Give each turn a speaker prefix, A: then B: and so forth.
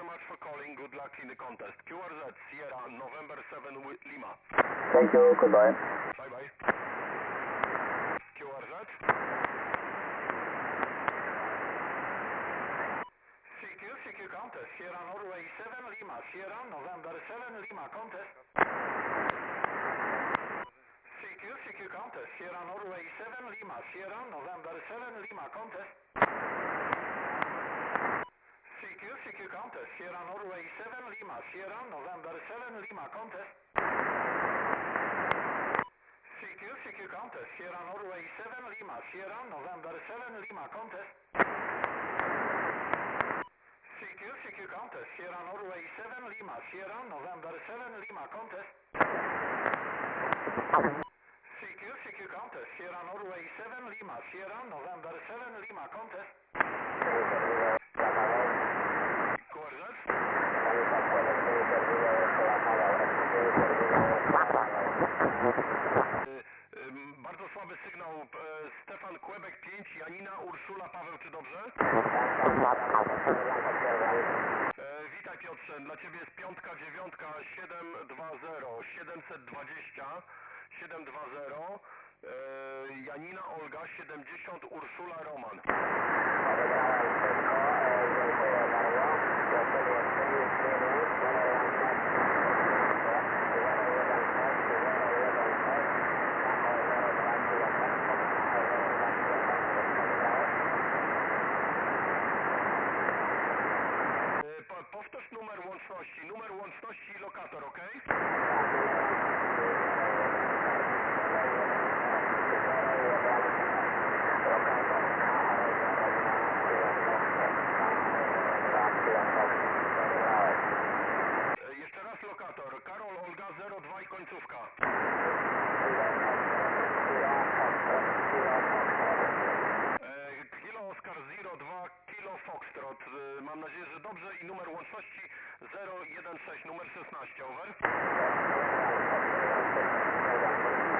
A: very much for calling. Good luck in the contest. QRZ Sierra November 7 Lima.
B: Thank you, goodbye.
A: Bye bye. QRZ. CQ contest. Sierra Norway 7 Lima. Sierra November 7 Lima contest. CQ contest. Sierra Norway 7 Lima. Sierra November 7 Lima contest. CQ contest. Sierra Norway 7 Lima. Sierra November 7 Lima contest. CQ contest. Sierra Norway 7 Lima. Sierra November 7 Lima contest. CQ contest. Sierra Norway 7 Lima. Sierra November 7 Lima contest. CQ contest. Sierra Norway 7 Lima. Sierra November 7 Lima contest. QRZ. Bardzo słaby sygnał. Stefan Kłebek 5, Janina, Urszula, Paweł, czy dobrze? Witaj Piotrze, dla Ciebie jest 5, 9, 720, 720, 720, Janina, Olga, 70, Urszula, Roman. Powtórz numer łączności i lokator, ok? Jeszcze raz lokator. Karol, Olga, 02 i końcówka. Kilo Oscar 02, Kilo Foxtrot. Mam nadzieję, że dobrze i numer łączności 016, numer 16, over.